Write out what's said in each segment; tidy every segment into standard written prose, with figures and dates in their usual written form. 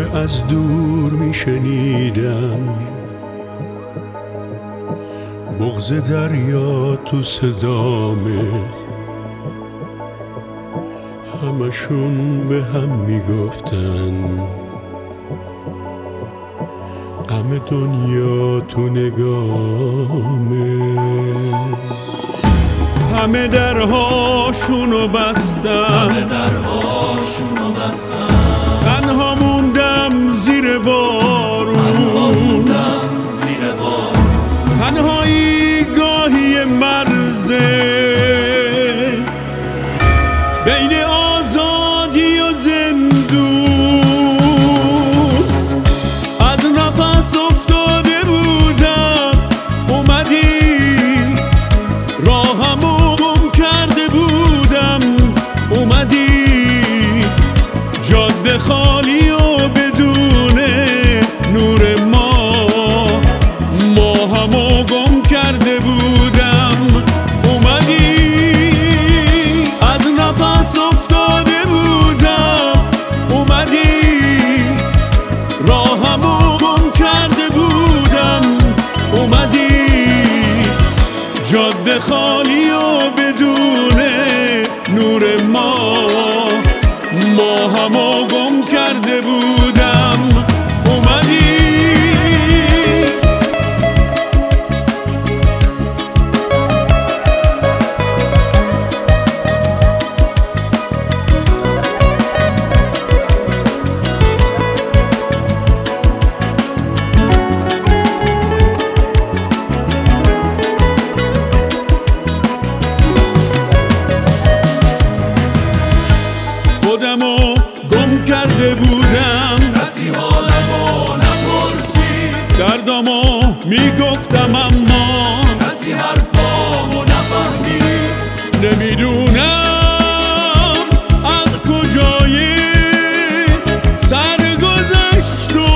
از دور میشنیدم بغض دریا تو صدامه، همشون به هم میگفتن غم دنیا تو نگامه. همه درهاشونو بستن، تنها موندم زیر بارون، تنهایی گاهی مرزه بین آزادی و زندون. از نفس افتاده بودم اومدی، راهمو گم کرده بودم اومدی، جاده خالی و بدون نور ماهمو گم کرده بودم اومدی. از نفس افتاده بودم اومدی، راهمو گم کرده بودم اومدی، جاده خالی و بدون نور ماهمو گم کرده بودم اومدی. خودمو گم کرده بودم، کسی حالمو نپرسید، دردامو میگفتم اما کسی حرفامو نفهمید. نمیدونم از کجای سرگذشت و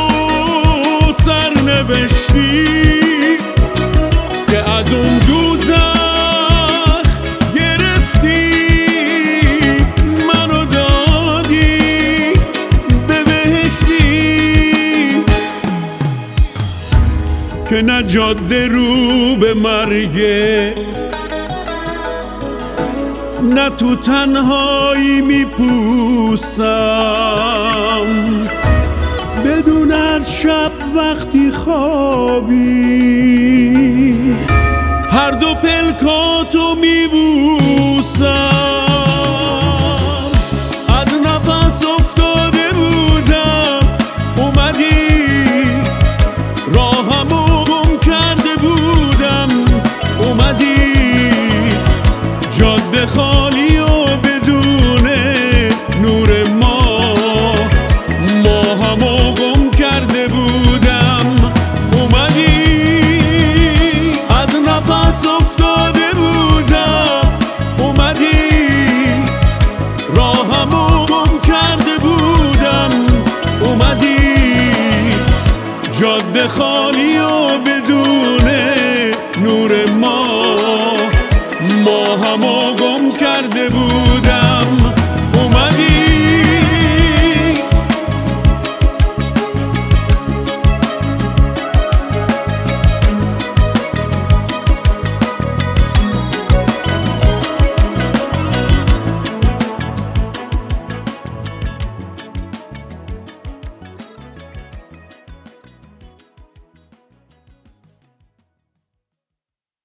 سرنوشتی که از اون دوزخ گرفتی منو دادی به بهشتی، که نه جاده رو به مرگه نه تو تنهایی میپوسم، بدون از شب وقتی خوابی هر دو پلکاتو میبوسم. از نفس افتاده بودم اومدی، راهمو گم کرده بودم اومدی، جاده خالی و بدون نور ماهمو گم کرده بودم اومدی. از نفس افتاده بودم اومدی، راهمو گم کرده بودم اومدی، جاده خالی و بدون نور ماهمو گم کرده بود.